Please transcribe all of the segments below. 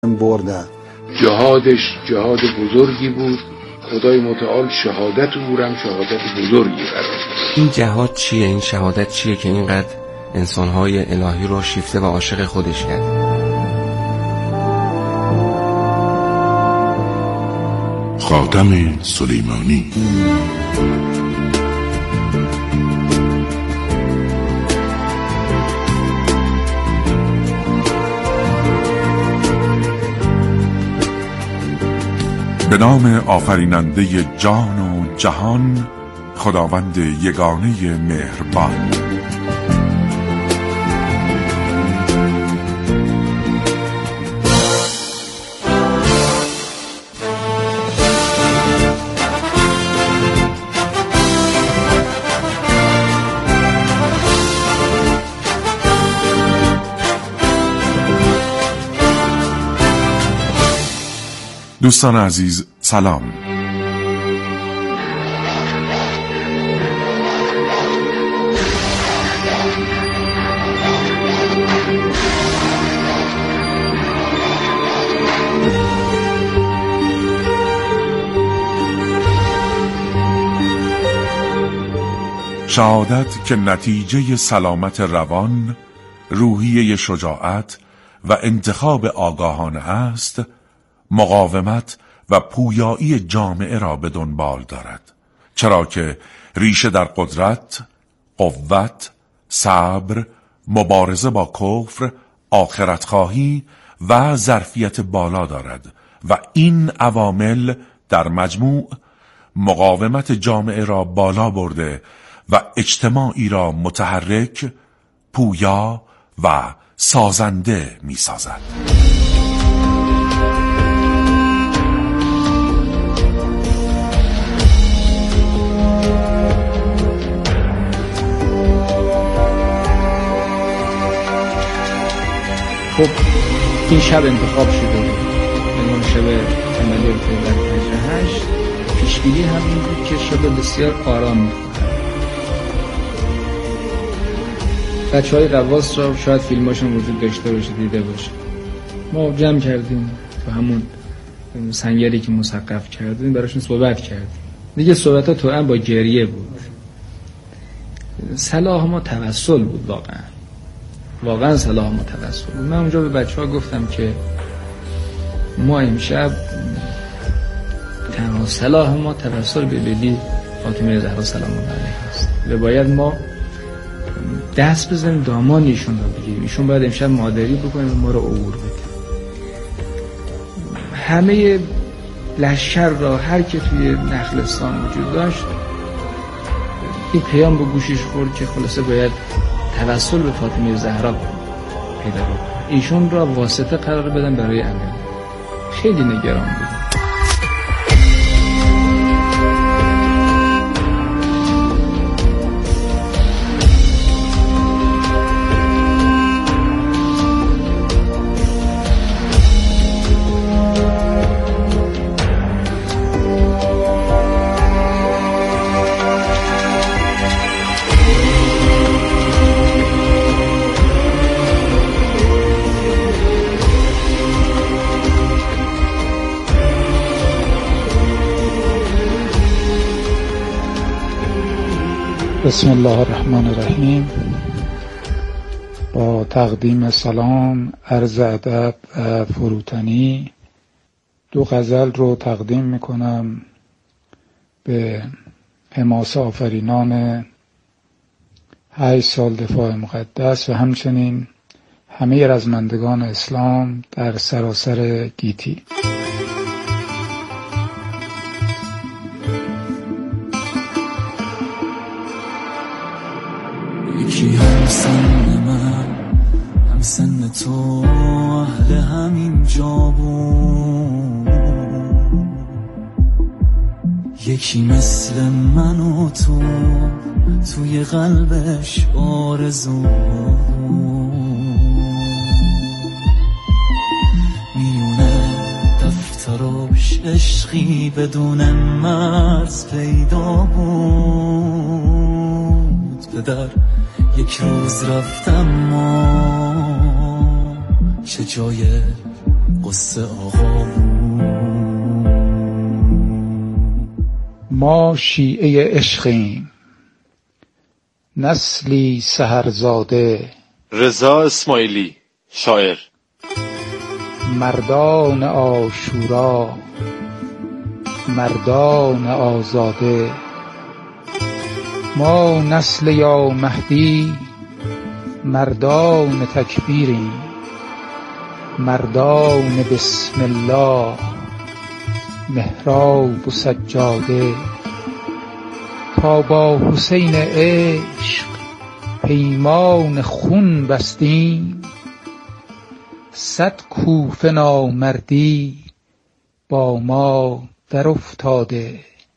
بردن. جهادش جهاد بزرگی بود. خدای متعال شهادت او هم شهادت بزرگی قرار داد. این جهاد چیه؟ این شهادت چیه که اینقدر انسانهای الهی رو شیفته و عاشق خودش کرد؟ خاتم سلیمانی. به نام آفریننده جان و جهان، خداوند یگانه مهربان. دوستان عزیز سلام. شهادت که نتیجه سلامت روان، روحیه شجاعت و انتخاب آگاهانه است، مقاومت و پویایی جامعه را به دنبال دارد، چرا که ریشه در قدرت، قوت، صبر، مبارزه با کفر، آخرتخواهی و ظرفیت بالا دارد و این عوامل در مجموع مقاومت جامعه را بالا برده و اجتماعی را متحرک، پویا و سازنده می سازد. خب این شب انتخاب شده به شب عملیات در فجر 8. پیشبینی هم این بود که شب بسیار آرام می‌خواهد. بچه‌های غواص را شاید فیلماشون وجود داشته باشه، دیده باشه. ما جمع کردیم تو همون سنگری که مسقف کردیم براشون صحبت کردیم. دیگه صحبت‌ها تو با گریه بود. صلاح ما توسل بود، واقعا صلاح ما توسل بود. من اونجا به بچه‌ها گفتم که ما امشب تنها صلاح ما توسل به بیبی فاطمه زهرا سلام الله علیها است و باید ما دست بزنیم دامان ایشون رو بگیریم. ایشون باید امشب مادری بکنیم و ما رو عبور بده. همه لشکر را هر که توی نخلستان وجود داشت این پیام به گوشش خورد که خلاصه باید توسل به فاطمه زهرا پیدا کنه، ایشون را واسطه قرار بدن برای عمل. خیلی نگران بود. بسم الله الرحمن الرحیم. با تقدیم سلام، عرض ادب و فروتنی، دو غزل رو تقدیم میکنم به حماسه آفرینان 8 سال دفاع مقدس و همچنین همه رزمندگان اسلام در سراسر گیتی. یکی هم سن من هم سن تو اهل همین جا بود، یکی مثل من و تو توی قلبش آرزو میونه دفتراش عشقی بدون مرز پیدا بود. به در یک روز رفتم ما چه جای قصه آقا ما شیعه عشقیم، نسلی سحرزاده. رضا اسماعیلی، شاعر. مردان عاشورا، مردان آزاده. ما نسل یا مهدی، مردان تکبیریم، مردان بسم الله، محراب و سجاده. تا با حسین عشق پیمان خون بستیم، 100 کوفه نامردی با ما در افتاده.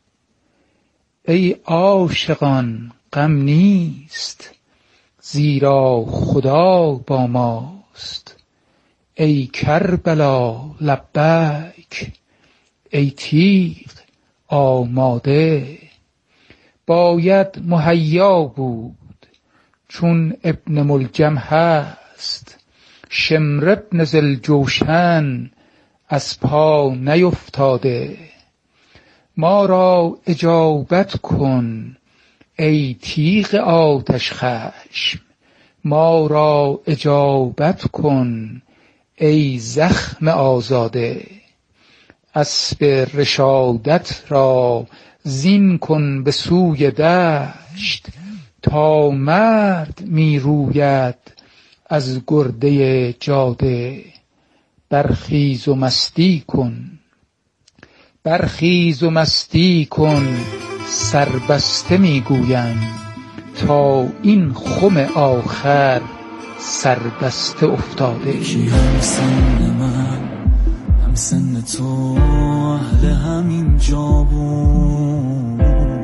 ای عاشقان غم نیست، زیرا خدا با ماست. ای کربلا لبیک، ای تیغ آماده. باید مهیا بود چون ابن ملجم هست، شمر ابن ذوالجوشن از پا نیفتاده. ما را اجابت کن ای تیغ آتش خشم، ما را اجابت کن ای زخم آزاده. اسب رشادت را زین کن به سوی دشت، تا مرد می روید از گرده جاده. برخیز و مستی کن، برخیز و مستی کن، سربسته می گویم، تا این خم آخر سربسته افتاده. هم سن من هم سن تو اهل همین جا بود،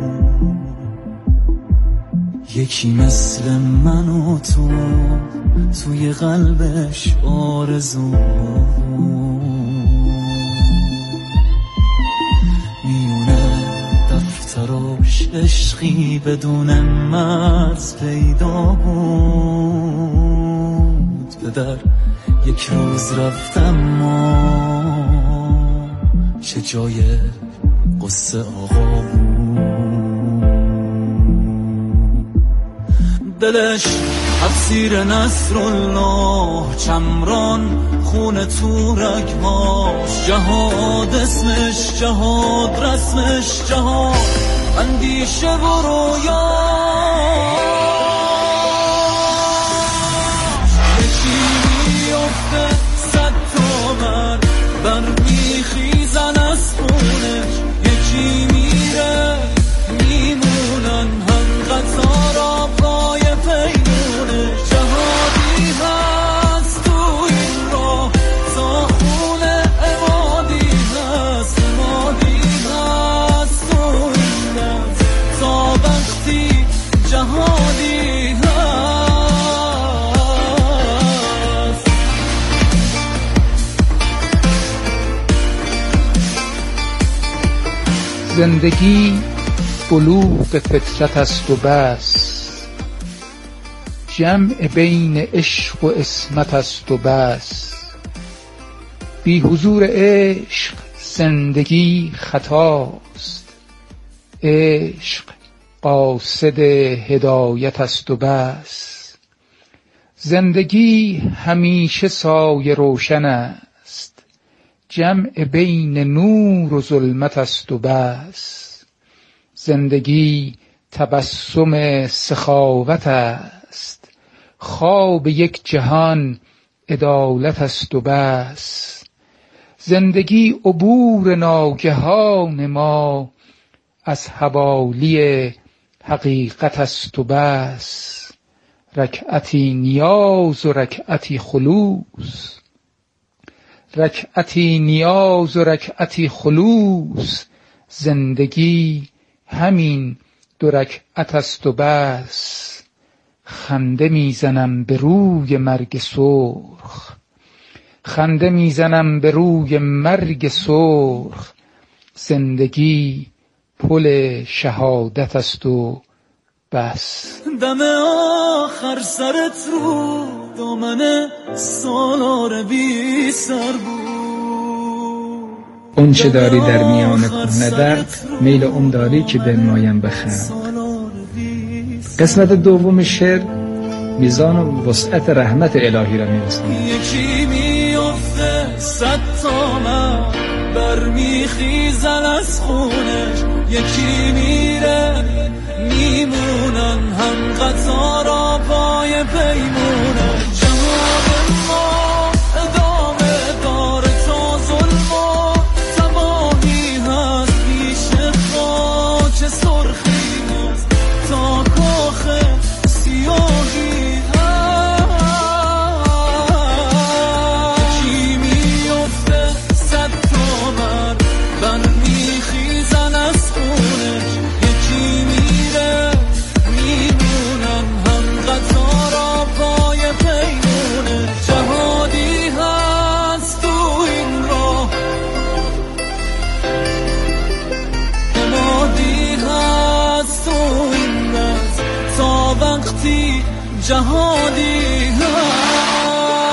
یکی مثل من و تو توی قلبش آرزو. میونه دفتراش عشقی بدون مرز پیدا بود. به در یک روز رفتم ما چه جای قصه آقا بود. دلش افسیر نصرالله، چمران خون تو رگهاش، جهاد اسمش، جهاد رسمش، جهاد اندیشه و رویا. یکی میفته 100 تا مرد برمیخیزن از خونش، یکی میره میمونن هم قطارا پای پیمونش. جهادی هست تو این راه تا خونه عمادی هست، عمادی هست تو این دست تا وقتی جهادی هست. زندگی بلوغ فطرت است و بس، جمع بین عشق و عصمت است و بس. بی حضور عشق زندگی خطاست، عشق قاصد هدایت است و بس. زندگی همیشه سایه روشن است، جمع بین نور و ظلمت است و بس. زندگی تبسم سخاوت است، خواب یک جهان عدالت است و بس. زندگی عبور ناگهان ما از حوالی حقیقت است و بس. رکعتی نیاز و رکعتی خلوص، رکعتی نیاز و رکعتی خلوص. زندگی همین 2 رکعت است و بس. خنده میزنم به روی مرگ سرخ، خنده میزنم به روی مرگ سرخ. زندگی پل شهادت است و بس. دم آخر سرت رو دامن سالار بی سر بود، اون چه داری در میان کهنه درد، میل اون داری که بنمایم بخند. قسمت دوم شعر میزان و وسعت رحمت الهی را میرسونه. یکی میفته 100 تومن برمیخیزن از خونش، یکی میره میمونن هم قطارا پای پیمونه. جواب ما ادامه داره تا ظلم و تباهی هست، پیش خاک سرخی هست تا کاخ سیاهی هست. یکی میفته 100 تومن برمیخیزن از خونش، یکی میره میمونن هم قطارا پای پیمونه. جهادی هست تو این راه، امادی هست تو این نز، تا وقتی جهادی هست.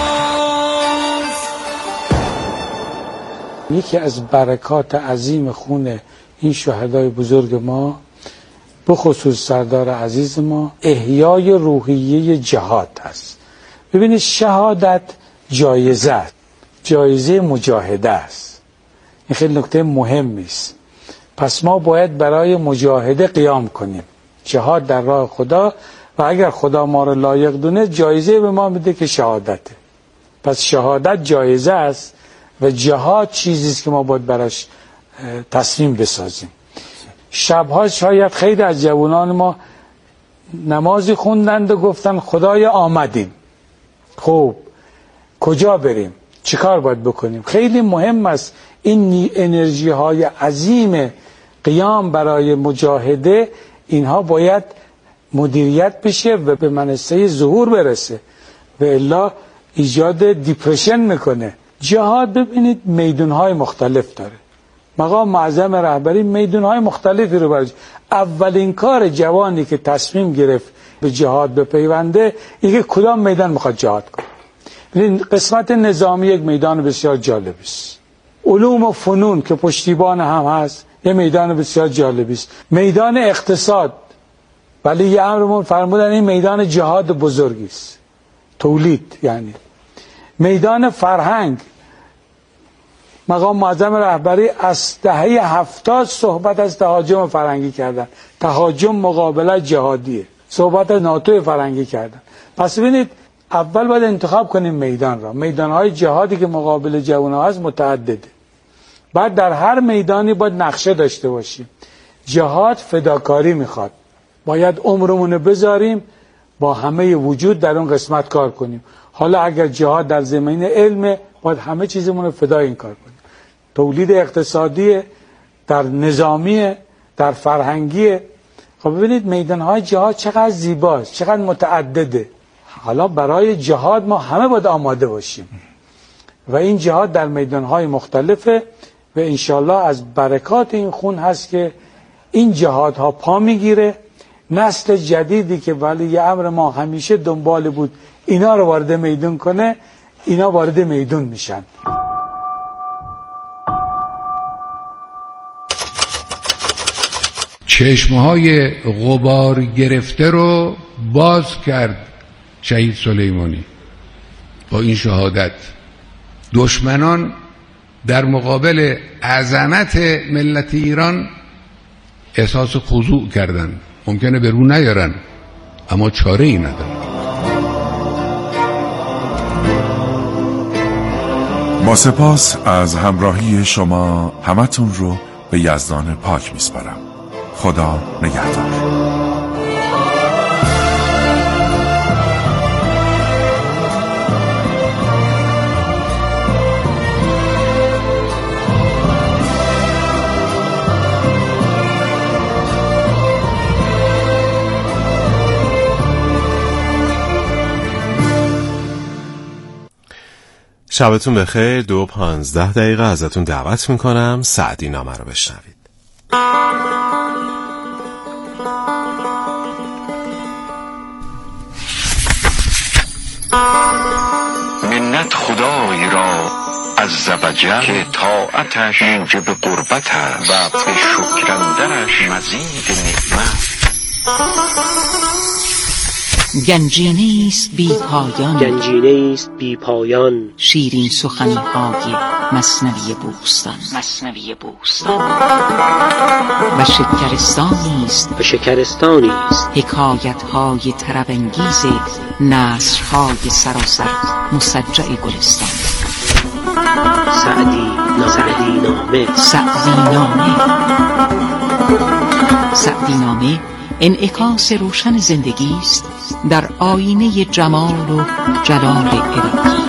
یکی از برکات عظیم خون این شهدای بزرگ ما، بخصوص سردار عزیز ما، احیای روحیه جهاد است. ببینید شهادت جایزه است، جایزه مجاهده است. این خیلی نکته مهمی است. پس ما باید برای مجاهده قیام کنیم، جهاد در راه خدا، و اگر خدا ما رو لایق دونه جایزه به ما میده که شهادته. پس شهادت جایزه است و جهاد چیزی است که ما باید براش تصمیم بسازیم. شبها شاید خیلی از جوانان ما نمازی خوندند و گفتن خدایا آمدیم، خب کجا بریم، چیکار باید بکنیم؟ خیلی مهم است این انرژی های عظیم قیام برای مجاهده، اینها باید مدیریت بشه و به منصه ظهور برسه، و الا ایجاد دیپرشن میکنه. جهاد ببینید میدونهای مختلف داره. مقام معظم رهبری میدونهای مختلفی رو برای اولین کار جوانی که تصمیم گرفت به جهاد بپیونده، اینکه کدام میدان میخواد جهاد کنه. ببینید قسمت نظامی یک میدان بسیار جالبی است. علوم و فنون که پشتیبان هم هست یه میدان بسیار جالبی است. میدان اقتصاد، ولی یه امرمون فرمودن این میدان جهاد بزرگی است، تولید. یعنی میدان فرهنگ، مقام معظم رهبری از دهه 70 صحبت از تهاجم فرهنگی کردن. تهاجم مقابله جهادیه، صحبت از ناتو فرهنگی کردن. پس ببینید اول باید انتخاب کنیم میدان را. میدانهای جهادی که مقابل جوانها هست متعدده. بعد در هر میدانی باید نقشه داشته باشیم. جهاد فداکاری میخواد، باید عمرمون بذاریم با همه وجود در اون قسمت کار کنیم. حالا اگر جهاد در زمینه علمه، باید همه چیزمون رو فدای این کار کنیم. تولید اقتصادی، در نظامی، در فرهنگی. خب ببینید میدانهای جهاد چقدر زیباست، چقدر متعدده. حالا برای جهاد ما همه باید آماده باشیم و این جهاد در میدانهای مختلفه و انشالله از برکات این خون هست که این جهادها پا میگیره. نسل جدیدی که ولی امر ما همیشه دنبال بود اینا رو وارد میدون کنه، اینا وارد میدون میشن. چشمهای غبار گرفته رو باز کرد شهید سلیمانی با این شهادت. دشمنان در مقابل عظمت ملت ایران احساس خضوع کردند. ممکنه به رو نیارن اما چاره ای ندارن. با سپاس از همراهی شما، همتون رو به یزدان پاک میسپارم. خدا نگهدار. شبتون بخیر. 2:15 ازتون دعوت میکنم سعدی نامه رو بشنوید. منت خدای را عزوجل که طاعتش موجب قربت است و به شکر اندرش مزید نعمت. گنجینه است بی پایان، گنجینه است بی پایان، شیرین سخنی های مثنوی بوستان، مثنوی بوستان. و شکرستانی است، و شکرستانی است حکایت های طرب انگیز نثر های سراسر مسجع گلستان. سعدی نامه. سعدی نامه انعکاس روشن زندگی است در آینه جمال و جلال الهی.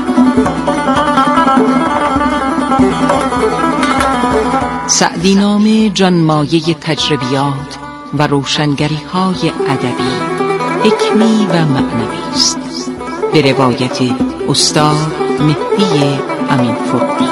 سعدی نامه جانمایه تجربیات و روشنگری های ادبی، حکمی و معنوی است، به روایت استاد مهدی امین‌فروغی.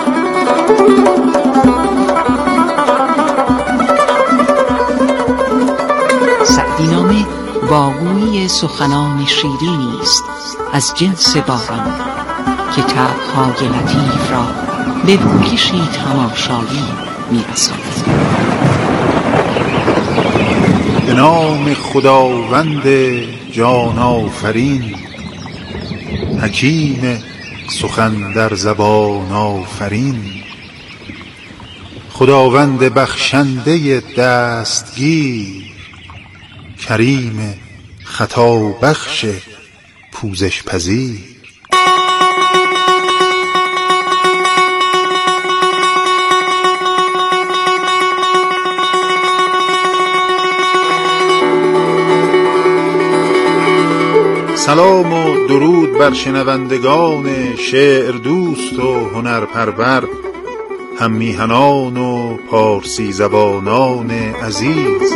سعدی نامه واگویی سخنان شیرینی است از جنس باران که طبع‌های لطیف را به روکشی تماشایی می‌رساند. به نام خداوند جان آفرین، حکیم سخن در زبان آفرین، خداوند بخشنده دستگیر، کریم خطا بخش پوزش پذیر. سلام و درود بر شنوندگان شعر دوست و هنرپرور، هم میهنان و پارسی زبانان عزیز.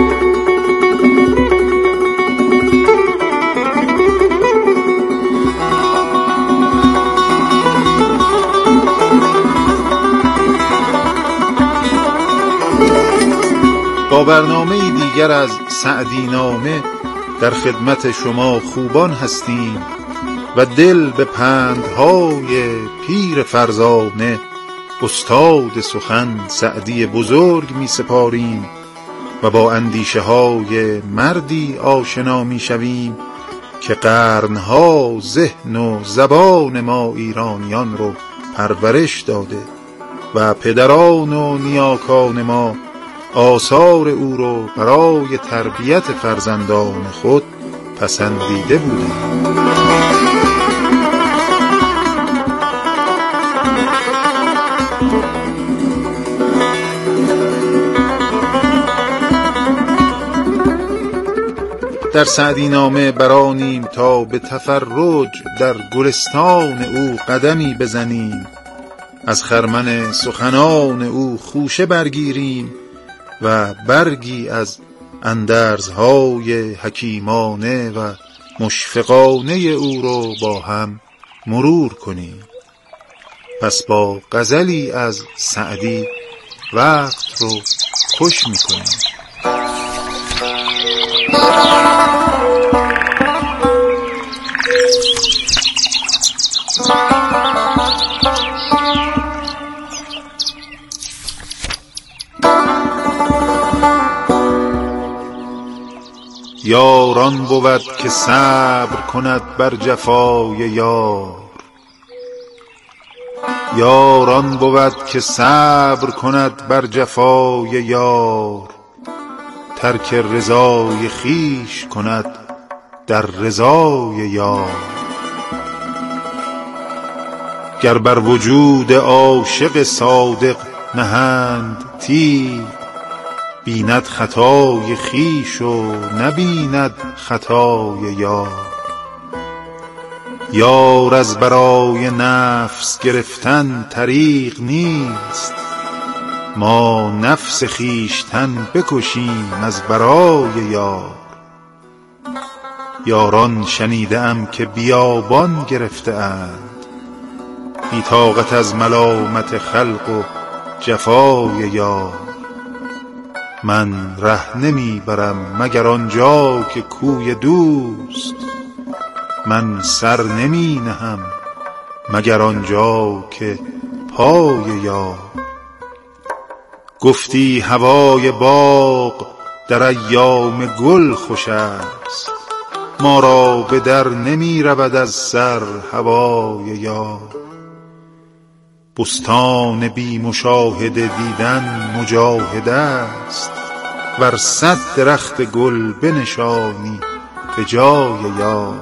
با برنامه دیگر از سعدی نامه در خدمت شما خوبان هستیم و دل به پندهای پیر فرزانه استاد سخن سعدی بزرگ می سپاریم و با اندیشه های مردی آشنا می شویم که قرنها ذهن و زبان ما ایرانیان رو پرورش داده و پدران و نیاکان ما آثار او رو برای تربیت فرزندان خود پسندیده بودند. در سعدی نامه برانیم تا به تفرج در گلستان او قدمی بزنیم، از خرمن سخنان او خوشه برگیریم و برگی از اندرزهای حکیمانه و مشفقانه او رو با هم مرور کنیم. پس با غزلی از سعدی وقت رو خوش می‌کنیم. یاران بود که صبر کند بر جفای یار، یاران بود که صبر کند بر جفای یار، ترک رضای خویش کند در رضای یار. گر بر وجود عاشق صادق نهند تیغ، بیند خطای خویش و نبیند خطای یار. یار از برای نفس گرفتن طریق نیست، ما نفس خویشتن بکشیم از برای یار. یاران شنیده ام که بیابان گرفته اند، بی طاقت از ملامت خلق و جفای یار. من ره نمی برم مگر آنجا که کوی دوست، من سر نمی نهم مگر آنجا که پای یار. گفتی هوای باغ در ایام گل خوش است، ما را به در نمی رود از سر هوای یار. بستان بی مشاهده دیدن مجاهده است، ور 100 درخت گل بنشانی به جای یار.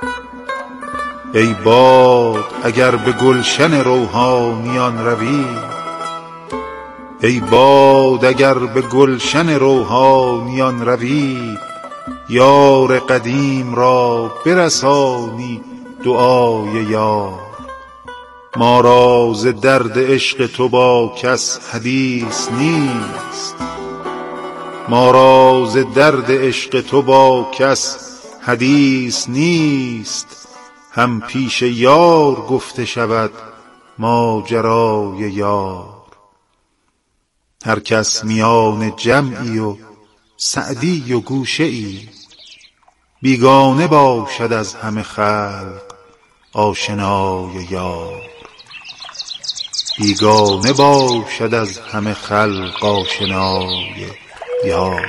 ای باد اگر به گلشن روحانیان روی، ای باد اگر به گلشن روحانیان روی، یار قدیم را برسانی دعای یار. ما را ز درد عشق تو با کس حدیث نیست، ما را ز درد عشق تو با کس حدیث نیست. هم پیش یار گفته شود ماجرای یار. هر کس میان جمعی و سعدی و گوشه ای، بیگانه باشد از همه خلق آشنای یار. بیگانه باشد از همه خلق آشنای یار.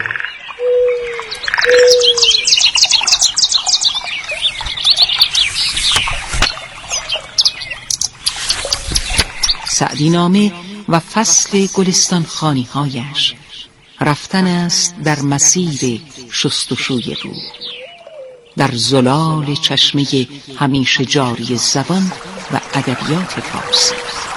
سعدی نامه و فصل گلستان خوانی هایش رفتن است در مسیر شستشوی روح، در زلال چشمه همیشه جاری زبان و ادبیات فارسی.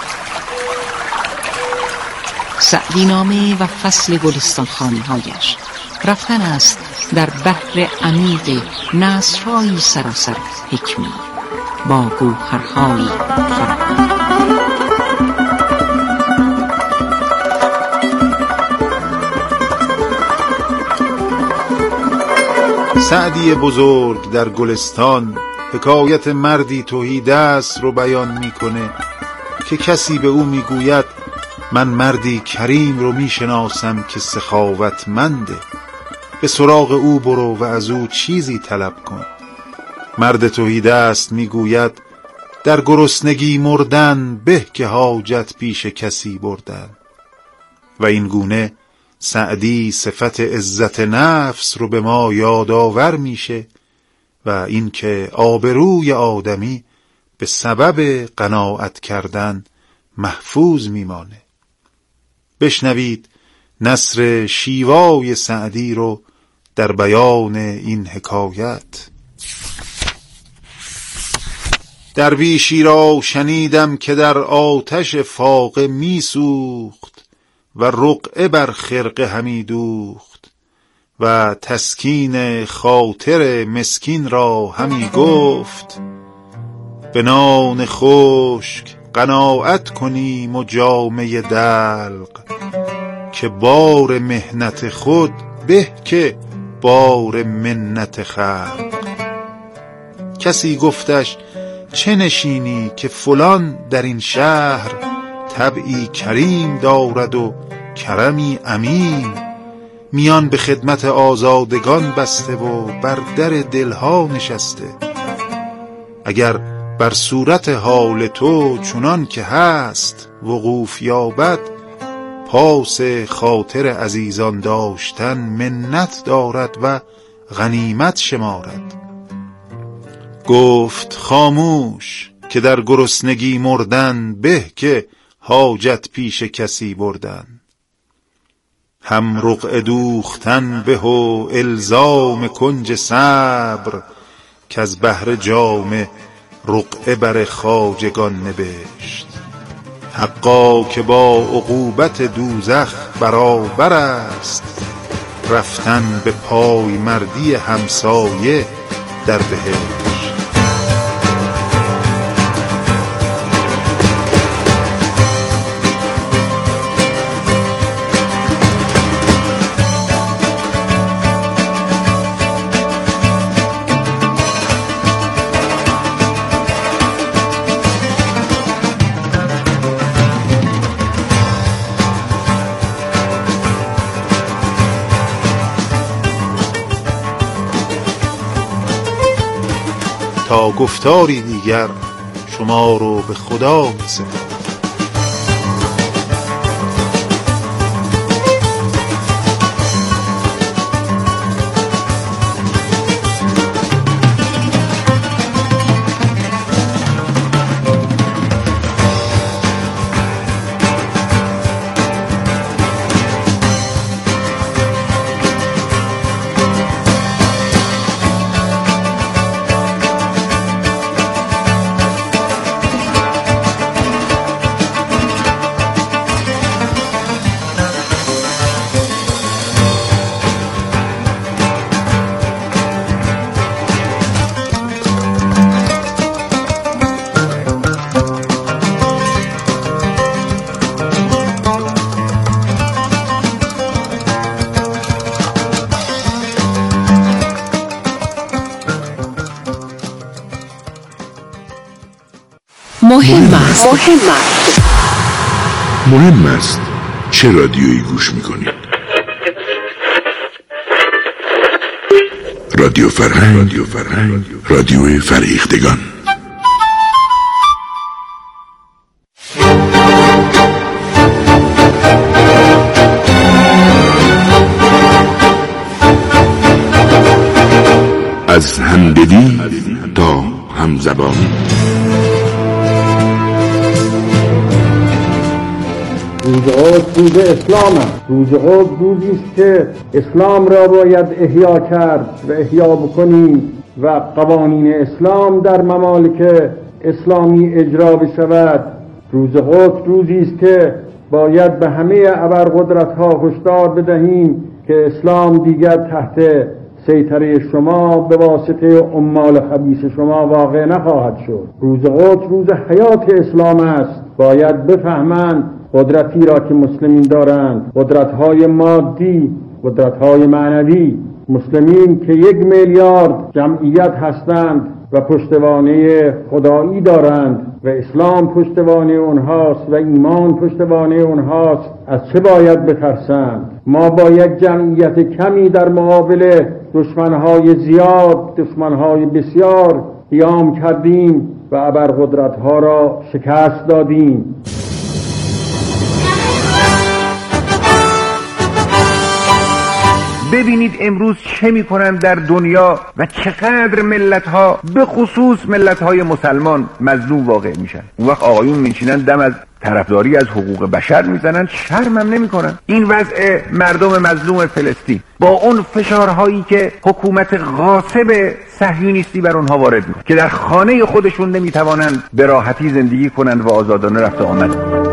سعدی نامه و فصل گلستان خوانی هایش رفتن است در بحر عمیق نثرهایی سراسر حکمی با گوهرهایی فراوان. سعدی بزرگ در گلستان حکایت مردی تهیدست رو بیان میکنه که کسی به او میگوید من مردی کریم رو میشناسم که سخاوتمنده، به سراغ او برو و از او چیزی طلب کن. مرد تهیدست میگوید در گرسنگی مردن به که حاجت پیش کسی بردن. و این گونه سعدی صفت عزت نفس رو به ما یادآور میشه و اینکه آبروی آدمی به سبب قناعت کردن محفوظ میمانه. بشنوید نثر شیوای سعدی رو در بیان این حکایت. درویشی را شنیدم که در آتش فاقه میسوخت و رقعه بر خرقه همی دوخت و تسکین خاطر مسکین را همی گفت به نان خشک قناعت کنیم و جامه دلق، که بار مهنت خود به که بار منت خلق. کسی گفتش چه نشینی که فلان در این شهر طبعی کریم دارد و کرمی امین، میان به خدمت آزادگان بسته و بر در دلها نشسته. اگر بر صورت حال تو چنان که هست وقوف یابد، پاس خاطر عزیزان داشتن منت دارد و غنیمت شمارد. گفت خاموش که در گرسنگی مردن به که حاجت پیش کسی بردن. هم رقعه دوختن به و الزام کنج صبر، که از بحر جام رقعه بر خواجگان نبشت. حقا که با عقوبت دوزخ برابر است، رفتن به پای مردی همسایه در بهشت. تا گفتاری دیگر شما رو به خدا می‌سپارم. است؟ مهم است چه رادیویی گوش میکنید؟ رادیو فرهنگ، رادیو فریختگان. از همدلی تا همزبانی. روز قدس روز اسلام است. روز قدس روزی است که اسلام را باید احیا کرد و احیا بکنیم و قوانین اسلام در ممالک اسلامی اجرا بشود. روز قدس روزی است که باید به همه ابرقدرت‌ها هشدار بدهیم که اسلام دیگر تحت سیطره شما به واسطه عمال خبیث شما واقع نخواهد شد. روز قدس روز حیات اسلام است. باید بفهمند قدرتی را که مسلمین دارند، قدرت‌های مادی، قدرت‌های معنوی، مسلمین که 1 میلیارد جمعیت هستند و پشتوانه خدایی دارند و اسلام پشتوانه اونهاست و ایمان پشتوانه اونهاست، از چه باید بترسند؟ ما با یک جمعیت کمی در مقابل دشمنهای زیاد، دشمنهای بسیار قیام کردیم و ابرقدرت‌ها را شکست دادیم. ببینید امروز چه میکنن در دنیا و چقدر ملت‌ها به خصوص ملت‌های مسلمان مظلوم واقع میشن. اون وقت آقایون میشینن دم از طرفداری از حقوق بشر میزنن، شرم هم نمیکنن. این وضع مردم مظلوم فلسطین با اون فشارهایی که حکومت غاصب صهیونیستی بر اونها وارد میکنه که در خانه خودشون نمیتوانند به راحتی زندگی کنند و آزادانه رفت و آمد.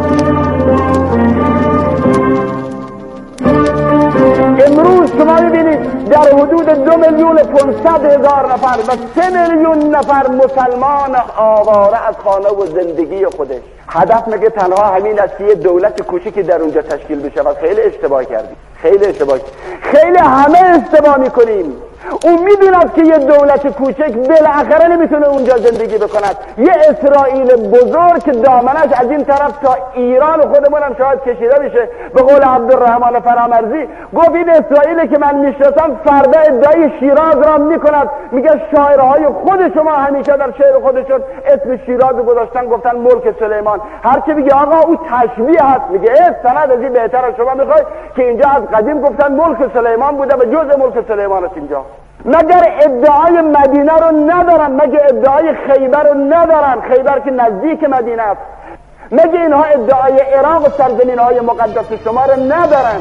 امروز شما ببینید در حدود 2,500,000 نفر و 3 میلیون نفر مسلمان آواره از خانه و زندگی خودش. هدف مگه تنها همین است که یه دولت کوچیکی در اونجا تشکیل بشه؟ و خیلی اشتباه کردیم، خیلی اشتباه، خیلی همه اشتباه میکنیم. اون میدوند که یه دولت کوچک بالاخره نمیتونه اونجا زندگی بکند. یه اسرائیل بزرگ که دامنش از این طرف تا ایران خودمون هم شاید کشیده بشه. به قول عبدالرحمن فرامرزی گفت این اسرائیل که من میشناسم فردا ادعای شیراز را میکند. میگه شاعرهای خود شما همیشه در شعر خودشون اسم شیراز گذاشتن، گفتن ملک سلیمان. هر کی میگه آقا او تشبیه هست، میگه سند از این بهتر از شما میخوای که اینجا از قدیم گفتن ملک سلیمان بوده و جزء ملک سلیمان است اینجا. مگر ادعای مدینه رو ندارن؟ مگر ادعای خیبر رو ندارن؟ خیبر که نزدیک مدینه است. مگر اینها ادعای عراق و سرزمین های مقدس شما رو ندارن؟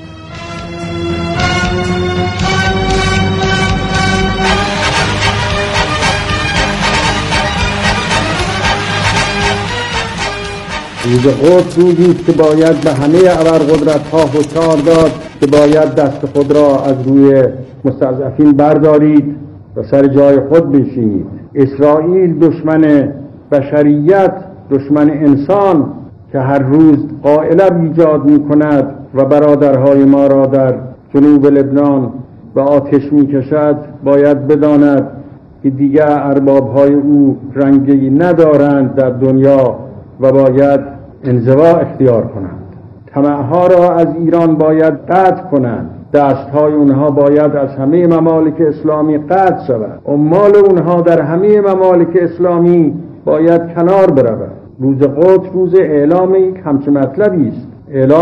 روز قدس روزی است که باید به همه ابرقدرت‌ها هشدار داد که باید دست خود را از روی مستضعفین بردارید و سر جای خود بنشینید. اسرائیل دشمن بشریت، دشمن انسان که هر روز قائله ایجاد می‌کند و برادرهای ما را در جنوب لبنان به آتش می‌کشد، باید بداند که دیگر ارباب‌های او رنگی ندارند در دنیا و باید انزوا اختیار کنند. طمع‌ها را از ایران باید قطع کنند. دستهای اونها باید از همه ممالک اسلامی قطع شود. عمال اونها در همه ممالک اسلامی باید کنار برود. روز قدس روز اعلام یک همچه مطلبی است. اعلام